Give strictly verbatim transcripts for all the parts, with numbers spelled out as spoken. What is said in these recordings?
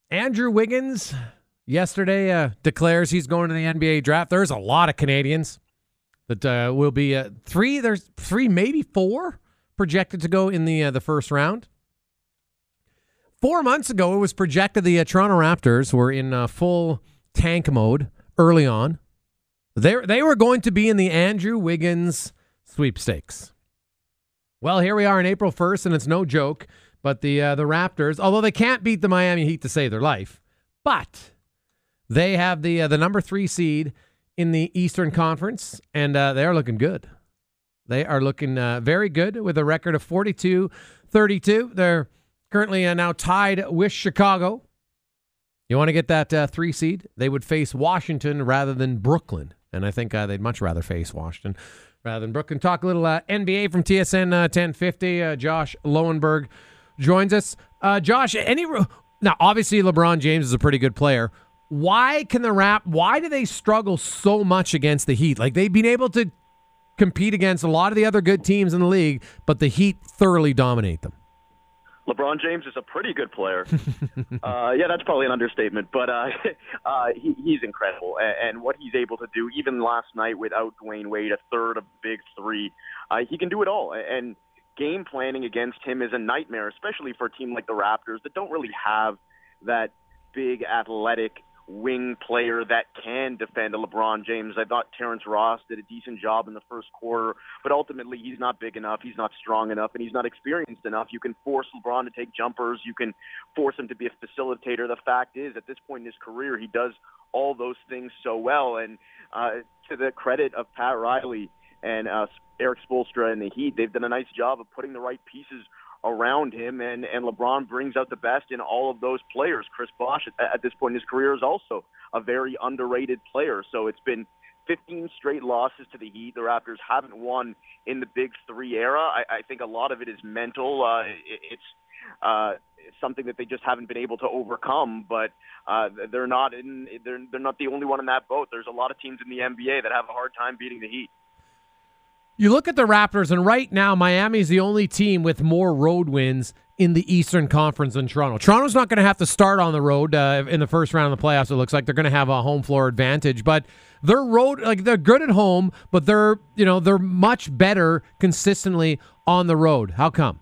Andrew Wiggins yesterday uh, declares he's going to the N B A draft. There's a lot of Canadians that uh, will be uh, three. There's three, maybe four projected to go in the uh, the first round. Four months ago, it was projected the uh, Toronto Raptors were in uh, full tank mode early on. They they were going to be in the Andrew Wiggins sweepstakes. Well, here we are on April first, and it's no joke. But the uh, the Raptors, although they can't beat the Miami Heat to save their life, but they have the uh, the number three seed in the Eastern Conference, and uh, they are looking good. They are looking uh, very good with a record of forty-two thirty-two. They're currently uh, now tied with Chicago. You want to get that uh, three seed? They would face Washington rather than Brooklyn, and I think uh, they'd much rather face Washington rather than Brooklyn. Talk a little uh, N B A from T S N uh, ten fifty. Uh, Josh Lowenberg joins us. Uh, Josh, any now obviously LeBron James is a pretty good player. Why can the Rap? Why do they struggle so much against the Heat? Like they've been able to compete against a lot of the other good teams in the league, but the Heat thoroughly dominate them. LeBron James is a pretty good player. uh, yeah, that's probably an understatement, but uh, uh, he, he's incredible. And, and what he's able to do, even last night without Dwayne Wade, a third of the big three, uh, he can do it all. And game planning against him is a nightmare, especially for a team like the Raptors that don't really have that big athletic wing player that can defend a LeBron James. I thought Terrence Ross did a decent job in the first quarter, but ultimately he's not big enough, he's not strong enough, and he's not experienced enough. You can force LeBron to take jumpers, you can force him to be a facilitator. The fact is, at this point in his career, he does all those things so well, and uh, to the credit of Pat Riley and uh, Eric Spoelstra and the Heat, they've done a nice job of putting the right pieces around him, and, and LeBron brings out the best in all of those players. Chris Bosh, at, at this point in his career, is also a very underrated player. So it's been fifteen straight losses to the Heat. The Raptors haven't won in the Big Three era. I, I think a lot of it is mental. Uh, it, it's uh, something that they just haven't been able to overcome, but uh, they're not in. They're they're not the only one in that boat. There's a lot of teams in the N B A that have a hard time beating the Heat. You look at the Raptors, and right now Miami's the only team with more road wins in the Eastern Conference than Toronto. Toronto's not going to have to start on the road uh, in the first round of the playoffs. It looks like they're going to have a home floor advantage, but they're road like they're good at home, but they're you know they're much better consistently on the road. How come?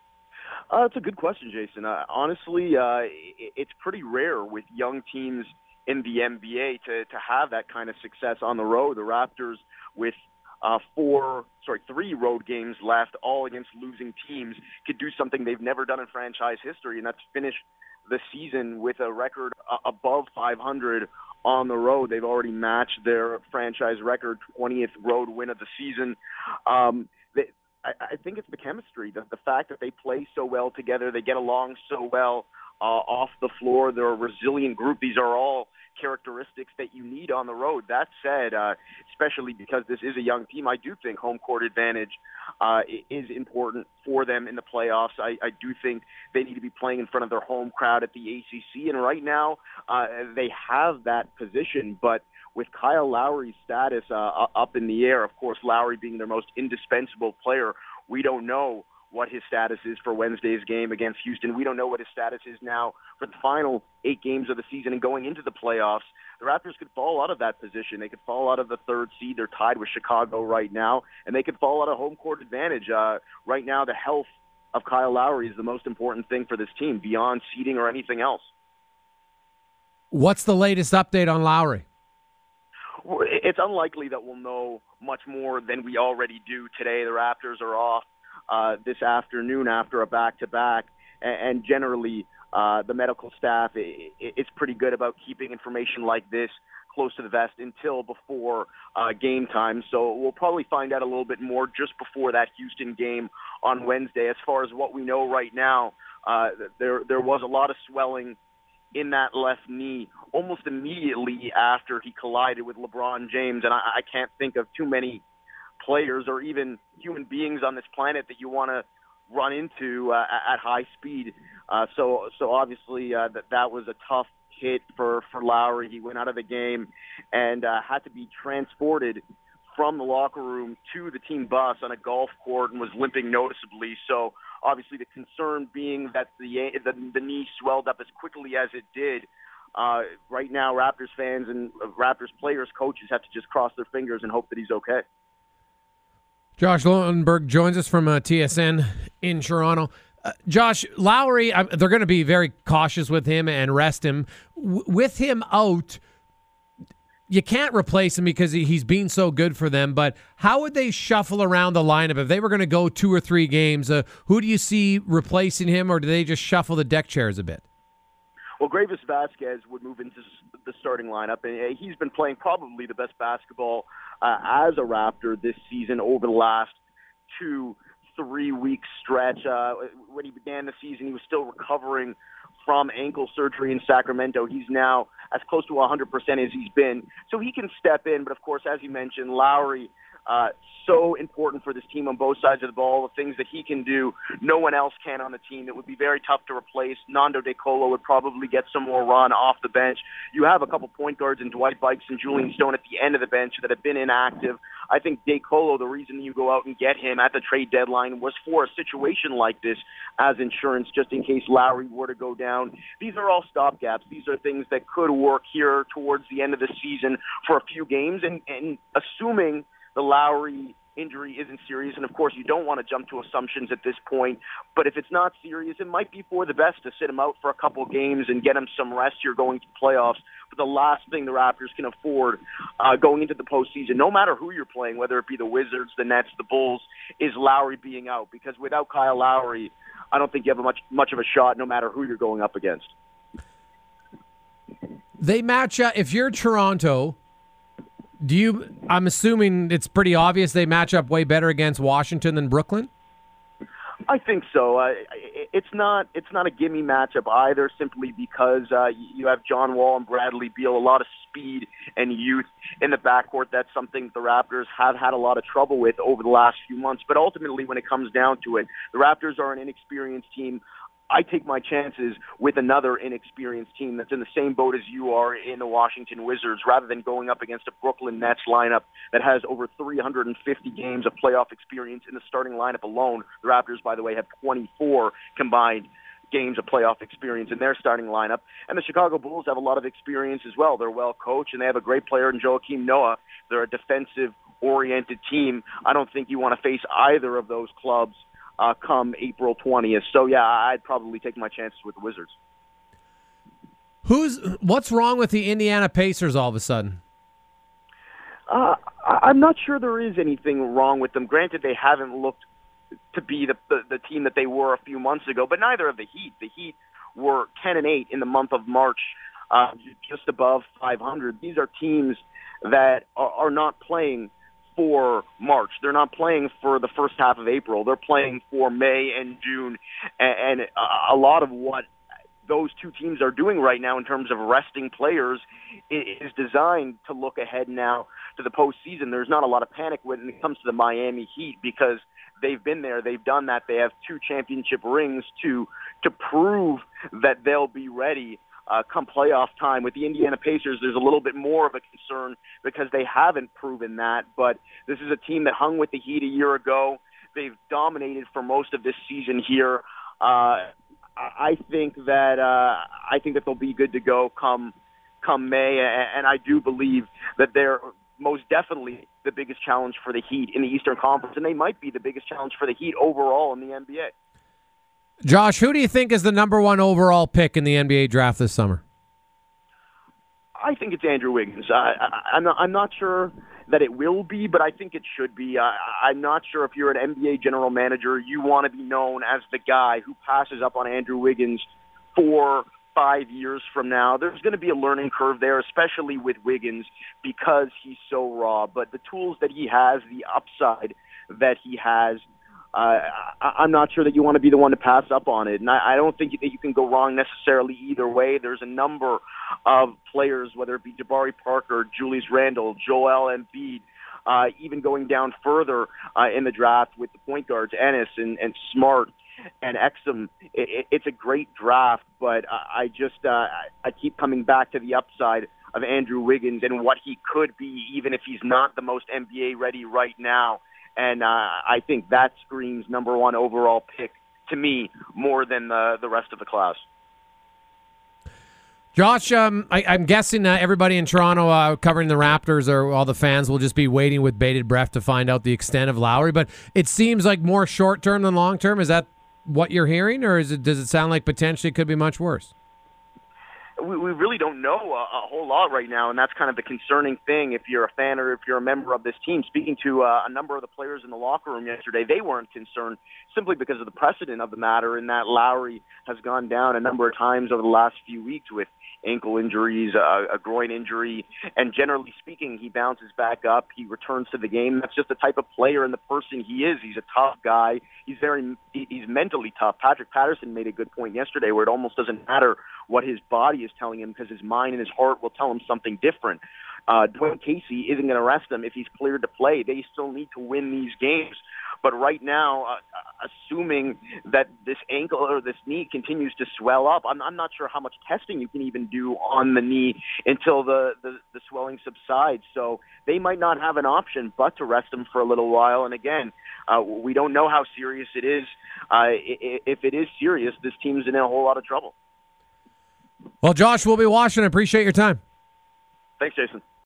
Uh, that's a good question, Jason. Uh, honestly, uh, it, it's pretty rare with young teams in the N B A to to have that kind of success on the road. The Raptors with Uh, four, sorry, three road games left, all against losing teams, could do something they've never done in franchise history, and that's finish the season with a record uh, above five hundred on the road. They've already matched their franchise record, twentieth road win of the season. Um, they, I, I think it's the chemistry, the, the fact that they play so well together, they get along so well uh, off the floor. They're a resilient group. These are all characteristics that you need on the road. That said, uh, especially because this is a young team, I do think home court advantage uh, is important for them in the playoffs. I, I do think they need to be playing in front of their home crowd at the A C C, and right now uh, they have that position, but with Kyle Lowry's status uh, up in the air, of course, Lowry being their most indispensable player, we don't know what his status is for Wednesday's game against Houston. We don't know what his status is now for the final eight games of the season and going into the playoffs. The Raptors could fall out of that position. They could fall out of the third seed. They're tied with Chicago right now, and they could fall out of home court advantage. Uh, right now, the health of Kyle Lowry is the most important thing for this team, beyond seeding or anything else. What's the latest update on Lowry? It's unlikely that we'll know much more than we already do today. The Raptors are off Uh, this afternoon after a back-to-back, and, and generally uh, the medical staff it, it's pretty good about keeping information like this close to the vest until before uh, game time. So we'll probably find out a little bit more just before that Houston game on Wednesday. As far as what we know right now, uh, there there was a lot of swelling in that left knee almost immediately after he collided with LeBron James, and I, I can't think of too many players or even human beings on this planet that you want to run into uh, at high speed. Uh, so, so obviously uh, that that was a tough hit for, for Lowry. He went out of the game and uh, had to be transported from the locker room to the team bus on a golf court and was limping noticeably. So Obviously, the concern being that the the, the knee swelled up as quickly as it did. Uh, right now, Raptors fans and uh, Raptors players, coaches have to just cross their fingers and hope that he's okay. Josh Lowenberg joins us from uh, T S N in Toronto. Uh, Josh, Lowry, uh, they're going to be very cautious with him and rest him. W- with him out, you can't replace him because he, he's been so good for them, but how would they shuffle around the lineup? If they were going to go two or three games, uh, who do you see replacing him, or do they just shuffle the deck chairs a bit? Well, Greivis Vasquez would move into the starting lineup, and he's been playing probably the best basketball uh, as a Raptor this season over the last two, three-week stretch. Uh, when he began the season, he was still recovering from ankle surgery in Sacramento. He's now as close to one hundred percent as he's been, so he can step in. But, of course, as you mentioned, Lowry, uh, so important for this team on both sides of the ball. The things that he can do, no one else can on the team. It would be very tough to replace. Nando De Colo would probably get some more run off the bench. You have a couple point guards in Dwight Bikes and Julian Stone at the end of the bench that have been inactive. I think De Colo, the reason you go out and get him at the trade deadline was for a situation like this as insurance, just in case Lowry were to go down. These are all stopgaps. These are things that could work here towards the end of the season for a few games, and, and assuming the Lowry injury isn't serious, and of course you don't want to jump to assumptions at this point, but if it's not serious, it might be for the best to sit him out for a couple of games and get him some rest here going to playoffs. But the last thing the Raptors can afford uh, going into the postseason, no matter who you're playing, whether it be the Wizards, the Nets, the Bulls, is Lowry being out, because without Kyle Lowry, I don't think you have a much, much of a shot no matter who you're going up against. They match up, if you're Toronto, Do you? I'm assuming it's pretty obvious they match up way better against Washington than Brooklyn. I think so. Uh, it's not. It's not a gimme matchup either. Simply because uh, you have John Wall and Bradley Beal, a lot of speed and youth in the backcourt. That's something the Raptors have had a lot of trouble with over the last few months. But ultimately, when it comes down to it, the Raptors are an inexperienced team. I take my chances with another inexperienced team that's in the same boat as you are in the Washington Wizards, rather than going up against a Brooklyn Nets lineup that has over three hundred fifty games of playoff experience in the starting lineup alone. The Raptors, by the way, have twenty-four combined games of playoff experience in their starting lineup. And the Chicago Bulls have a lot of experience as well. They're well coached, and they have a great player in Joakim Noah. They're a defensive-oriented team. I don't think you want to face either of those clubs Uh, come April twentieth. So, yeah, I'd probably take my chances with the Wizards. Who's What's wrong with the Indiana Pacers all of a sudden? Uh, I'm not sure there is anything wrong with them. Granted, they haven't looked to be the, the, the team that they were a few months ago, but neither have the Heat. The Heat were ten and eight in the month of March, uh, just above five hundred. These are teams that are, are not playing for March. They're not playing for the first half of April. They're playing for May and June. And, and a lot of what those two teams are doing right now in terms of resting players is designed to look ahead now to the postseason. There's not a lot of panic when it comes to the Miami Heat, because they've been there. They've done that. They have two championship rings to to prove that they'll be ready Uh, come playoff time. With the Indiana Pacers, there's a little bit more of a concern because they haven't proven that, but this is a team that hung with the Heat a year ago. They've dominated for most of this season here. Uh, I think that uh, I think that they'll be good to go come come May, and I do believe that they're most definitely the biggest challenge for the Heat in the Eastern Conference, and they might be the biggest challenge for the Heat overall in the N B A. Josh, who do you think is the number one overall pick in the N B A draft this summer? I think it's Andrew Wiggins. I, I, I'm, not, I'm not sure that it will be, but I think it should be. I, I'm not sure if you're an N B A general manager, you want to be known as the guy who passes up on Andrew Wiggins for five years from now. There's going to be a learning curve there, especially with Wiggins, because he's so raw. But the tools that he has, the upside that he has, Uh, I'm not sure that you want to be the one to pass up on it. And I, I don't think that you can go wrong necessarily either way. There's a number of players, whether it be Jabari Parker, Julius Randle, Joel Embiid, uh, even going down further uh, in the draft with the point guards, Ennis and, and Smart and Exum. It, it, it's a great draft, but I, I just uh, I keep coming back to the upside of Andrew Wiggins and what he could be, even if he's not the most N B A ready right now. And uh, I think that screams number one overall pick to me, more than the, the rest of the class. Josh, um, I, I'm guessing uh, everybody in Toronto uh, covering the Raptors or all the fans will just be waiting with bated breath to find out the extent of Lowry. But it seems like more short term than long term. Is that what you're hearing, or is it? Does it sound like potentially it could be much worse? We, we really don't know a, a whole lot right now, and that's kind of the concerning thing if you're a fan or if you're a member of this team. Speaking to uh, a number of the players in the locker room yesterday, they weren't concerned simply because of the precedent of the matter in that Lowry has gone down a number of times over the last few weeks with ankle injuries, uh, a groin injury, and generally speaking, he bounces back up. He returns to the game. That's just the type of player and the person he is. He's a tough guy. He's very, he's mentally tough. Patrick Patterson made a good point yesterday where it almost doesn't matter what his body is telling him because his mind and his heart will tell him something different. Uh, Dwayne Casey isn't going to rest him if he's cleared to play. They still need to win these games. But right now, uh, assuming that this ankle or this knee continues to swell up, I'm, I'm not sure how much testing you can even do on the knee until the, the, the swelling subsides. So they might not have an option but to rest him for a little while. And again, uh, we don't know how serious it is. Uh, if it is serious, this team's in a whole lot of trouble. Well, Josh, we'll be watching. I appreciate your time. Thanks, Jason.